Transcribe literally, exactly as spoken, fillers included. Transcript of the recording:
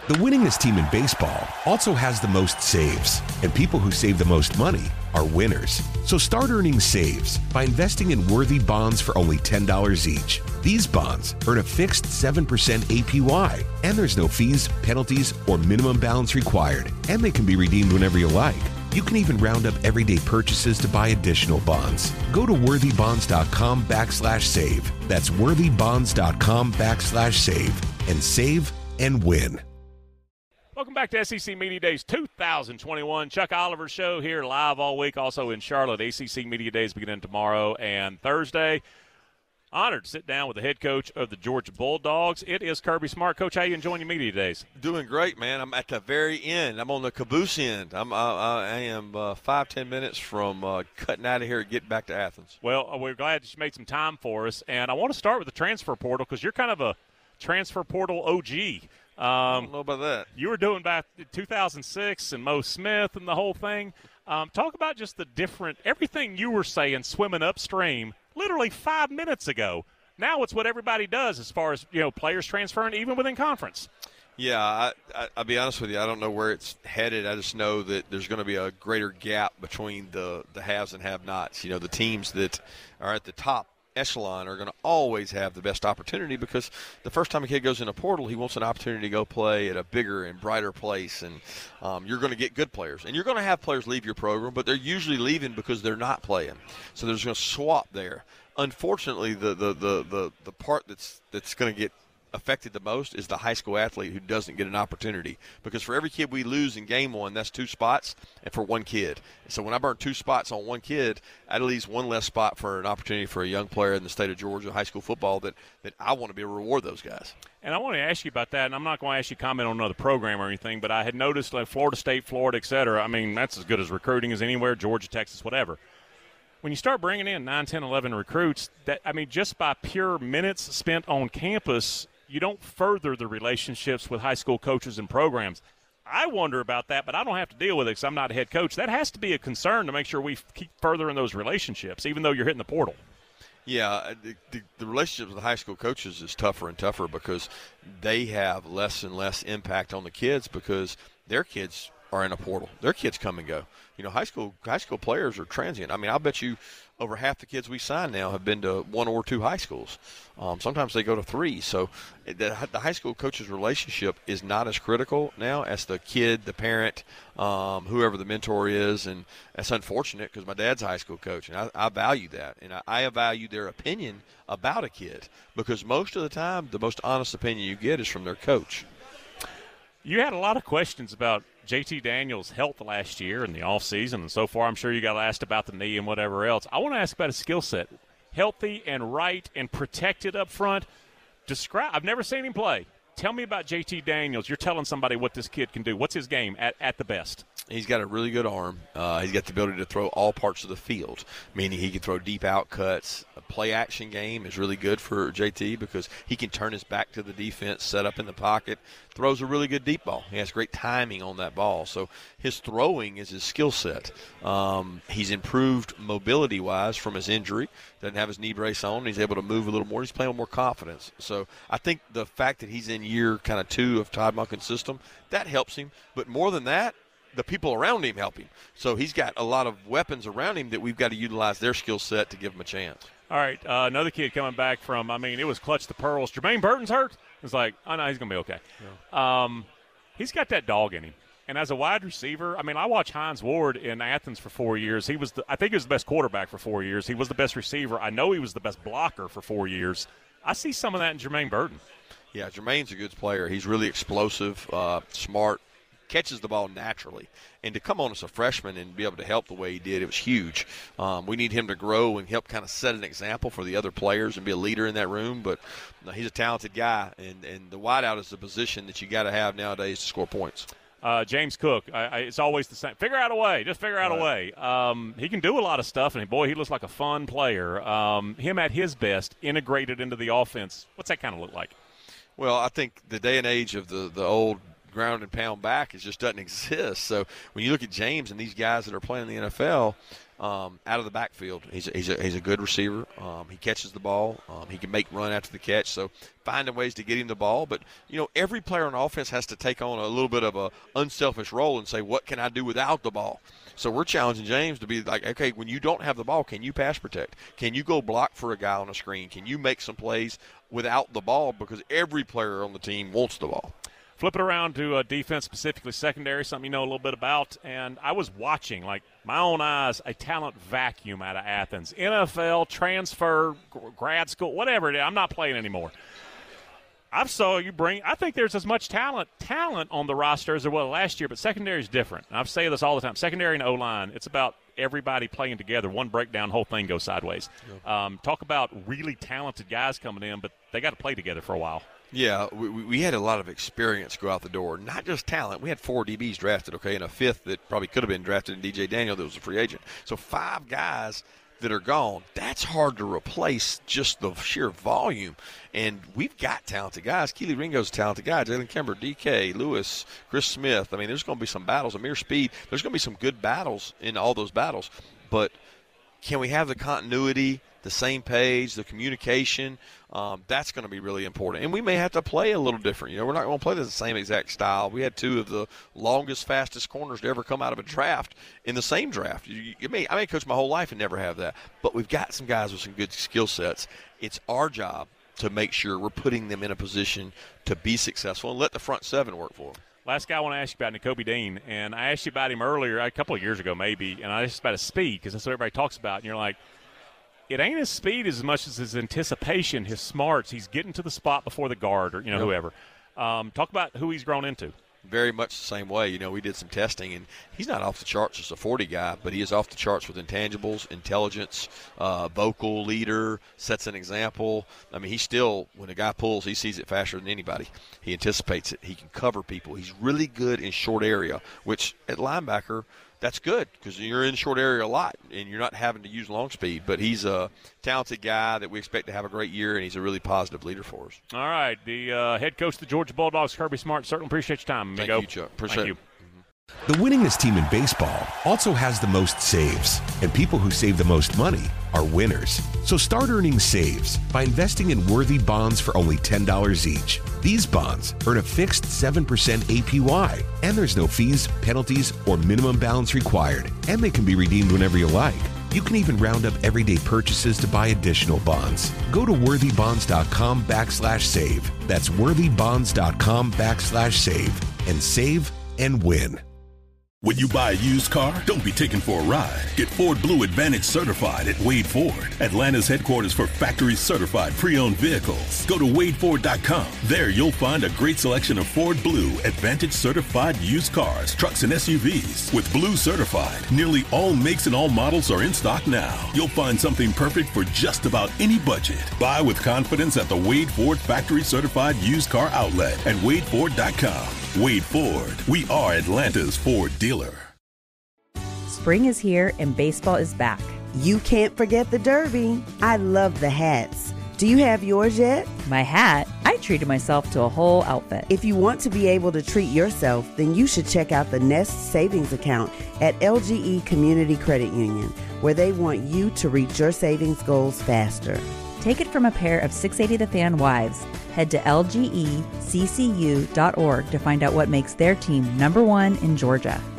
The winningest team in baseball also has the most saves, and people who save the most money are winners. So start earning saves by investing in Worthy bonds for only ten dollars each. These bonds earn a fixed seven percent A P Y, and there's no fees, penalties, or minimum balance required, and they can be redeemed whenever you like. You can even round up everyday purchases to buy additional bonds. Go to worthybonds.com backslash save. That's worthybonds.com backslash save and save and win. Welcome back to S E C Media Days two thousand twenty-one. Chuck Oliver Show here live all week, also in Charlotte. A C C Media Days beginning tomorrow and Thursday. Honored to sit down with the head coach of the Georgia Bulldogs. It is Kirby Smart. Coach, how you enjoying your media days? Doing great, man. I'm at the very end. I'm on the caboose end. I'm, uh, I am uh, five, ten minutes from uh, cutting out of here and getting back to Athens. Well, we're glad that you made some time for us. And I want to start with the transfer portal because you're kind of a transfer portal O G. Um, I don't know about that. You were doing back in two thousand six and Mo Smith and the whole thing. Um, talk about just the different – everything you were saying swimming upstream literally five minutes ago. Now it's what everybody does as far as, you know, players transferring even within conference. Yeah, I, I, I'll be honest with you. I don't know where it's headed. I just know that there's going to be a greater gap between the, the haves and have-nots. You know, the teams that are at the top echelon are going to always have the best opportunity because the first time a kid goes in a portal, he wants an opportunity to go play at a bigger and brighter place, and um, you're going to get good players. And you're going to have players leave your program, but they're usually leaving because they're not playing. So there's going to swap there. Unfortunately, the the, the, the, the part that's that's going to get affected the most is the high school athlete who doesn't get an opportunity, because for every kid we lose in game one, that's two spots, and for one kid. So when I burn two spots on one kid, that leaves one less spot for an opportunity for a young player in the state of Georgia high school football that, that I want to be able to reward those guys. And I want to ask you about that, and I'm not going to ask you to comment on another program or anything, but I had noticed like Florida State, Florida, et cetera. I mean, that's as good as recruiting as anywhere, Georgia, Texas, whatever. When you start bringing in nine, ten, eleven recruits, that I mean, just by pure minutes spent on campus, you don't further the relationships with high school coaches and programs. I wonder about that, but I don't have to deal with it because I'm not a head coach. That has to be a concern to make sure we keep furthering those relationships, even though you're hitting the portal. Yeah, the, the, the relationship with the high school coaches is tougher and tougher because they have less and less impact on the kids because their kids are in a portal. Their kids come and go. You know, high school high school players are transient. I mean, I'll bet you over half the kids we sign now have been to one or two high schools. Um, sometimes they go to three. So the, the high school coaches relationship is not as critical now as the kid, the parent, um, whoever the mentor is. And that's unfortunate because my dad's a high school coach, and I, I value that. And I, I value their opinion about a kid because most of the time the most honest opinion you get is from their coach. You had a lot of questions about J T Daniels' health last year in the offseason, and so far I'm sure you got asked about the knee and whatever else. I want to ask about his skill set. Healthy and right and protected up front. Describe. I've never seen him play. Tell me about J T Daniels. You're telling somebody what this kid can do. What's his game at, at the best? He's got a really good arm. Uh, he's got the ability to throw all parts of the field, meaning he can throw deep out cuts. A play-action game is really good for J T because he can turn his back to the defense, set up in the pocket, throws a really good deep ball. He has great timing on that ball. So his throwing is his skill set. Um, he's improved mobility-wise from his injury. Doesn't have his knee brace on. He's able to move a little more. He's playing with more confidence. So I think the fact that he's in year kind of two of Todd Monken's system, that helps him. But more than that, the people around him help him. So he's got a lot of weapons around him that we've got to utilize their skill set to give him a chance. All right, uh, another kid coming back from, I mean, it was clutch the pearls. Jermaine Burton's hurt. It's like, oh, no, he's going to be okay. Yeah. Um, he's got that dog in him. And as a wide receiver, I mean, I watched Hines Ward in Athens for four years. He was, the, I think he was the best quarterback for four years. He was the best receiver. I know he was the best blocker for four years. I see some of that in Jermaine Burton. Yeah, Jermaine's a good player. He's really explosive, uh, smart, catches the ball naturally. And to come on as a freshman and be able to help the way he did, it was huge. Um, we need him to grow and help kind of set an example for the other players and be a leader in that room. But no, he's a talented guy, and, and the wideout is the position that you got to have nowadays to score points. Uh, James Cook, I, I, it's always the same. Figure out a way. Just figure out right. a way. Um, he can do a lot of stuff, and, boy, he looks like a fun player. Um, him at his best, integrated into the offense. What's that kind of look like? Well, I think the day and age of the, the old – ground and pound back, it just doesn't exist. So when you look at James and these guys that are playing in the N F L, um, out of the backfield. He's a, he's a, he's a good receiver. Um, he catches the ball. Um, he can make run after the catch. So finding ways to get him the ball. But, you know, every player on offense has to take on a little bit of a unselfish role and say, what can I do without the ball? So we're challenging James to be like, okay, when you don't have the ball, can you pass protect? Can you go block for a guy on a screen? Can you make some plays without the ball? Because every player on the team wants the ball. Flip it around to uh, defense, specifically secondary, something you know a little bit about. And I was watching, like my own eyes, a talent vacuum out of Athens. N F L, transfer, grad school, whatever it is. I'm not playing anymore. I saw you bring – I think there's as much talent talent on the roster as there was last year, but secondary is different. And I've said this all the time. Secondary and O-line, it's about everybody playing together. One breakdown, whole thing goes sideways. Yep. Um, talk about really talented guys coming in, but they got to play together for a while. Yeah, we, we had a lot of experience go out the door, not just talent. We had four D Bs drafted, okay, and a fifth that probably could have been drafted in D J Daniel that was a free agent. So five guys that are gone. That's hard to replace, just the sheer volume. And we've got talented guys. Keely Ringo's a talented guy. Jalen Kimber, D K, Lewis, Chris Smith. I mean, there's going to be some battles. Amir Speed. There's going to be some good battles in all those battles. But can we have the continuity, the same page, the communication? Um, that's going to be really important. And we may have to play a little different. You know, we're not going to play the same exact style. We had two of the longest, fastest corners to ever come out of a draft in the same draft. You, you may, I may coach my whole life and never have that. But we've got some guys with some good skill sets. It's our job to make sure we're putting them in a position to be successful and let the front seven work for them. Last guy I want to ask you about, Nakobe Dean. And I asked you about him earlier, a couple of years ago maybe, and I asked about his speed because that's what everybody talks about. And you're like, it ain't his speed as much as his anticipation, his smarts. He's getting to the spot before the guard or, you know, yep. whoever. Um, talk about who he's grown into. Very much the same way. You know, we did some testing, and he's not off the charts as a forty guy, but he is off the charts with intangibles, intelligence, uh, vocal leader, sets an example. I mean, he still, when a guy pulls, he sees it faster than anybody. He anticipates it. He can cover people. He's really good in short area, which at linebacker, that's good because you're in short area a lot and you're not having to use long speed. But he's a talented guy that we expect to have a great year, and he's a really positive leader for us. All right. The uh, head coach of the Georgia Bulldogs, Kirby Smart, certainly appreciate your time. Thank Amigo. you, Chuck. Appreciate Thank it. you. The winningest team in baseball also has the most saves, and people who save the most money are winners. So start earning saves by investing in worthy bonds for only ten dollars each. These bonds earn a fixed seven percent A P Y, and there's no fees, penalties, or minimum balance required, and they can be redeemed whenever you like. You can even round up everyday purchases to buy additional bonds. Go to worthybonds.com backslash save. That's worthybonds.com backslash save and save and win. When you buy a used car, don't be taken for a ride. Get Ford Blue Advantage certified at Wade Ford, Atlanta's headquarters for factory certified pre-owned vehicles. Go to wade ford dot com. There you'll find a great selection of Ford Blue Advantage certified used cars, trucks, and S U Vs. With Blue certified, nearly all makes and all models are in stock now. You'll find something perfect for just about any budget. Buy with confidence at the Wade Ford factory certified used car outlet at wade ford dot com. Wade Ford. We are Atlanta's Ford dealer. Spring is here and baseball is back. You can't forget the Derby. I love the hats. Do you have yours yet? My hat? I treated myself to a whole outfit. If you want to be able to treat yourself, then you should check out the Nest Savings Account at L G E Community Credit Union, where they want you to reach your savings goals faster. Take it from a pair of six eighty The Fan wives. Head to L G E C C U dot org to find out what makes their team number one in Georgia.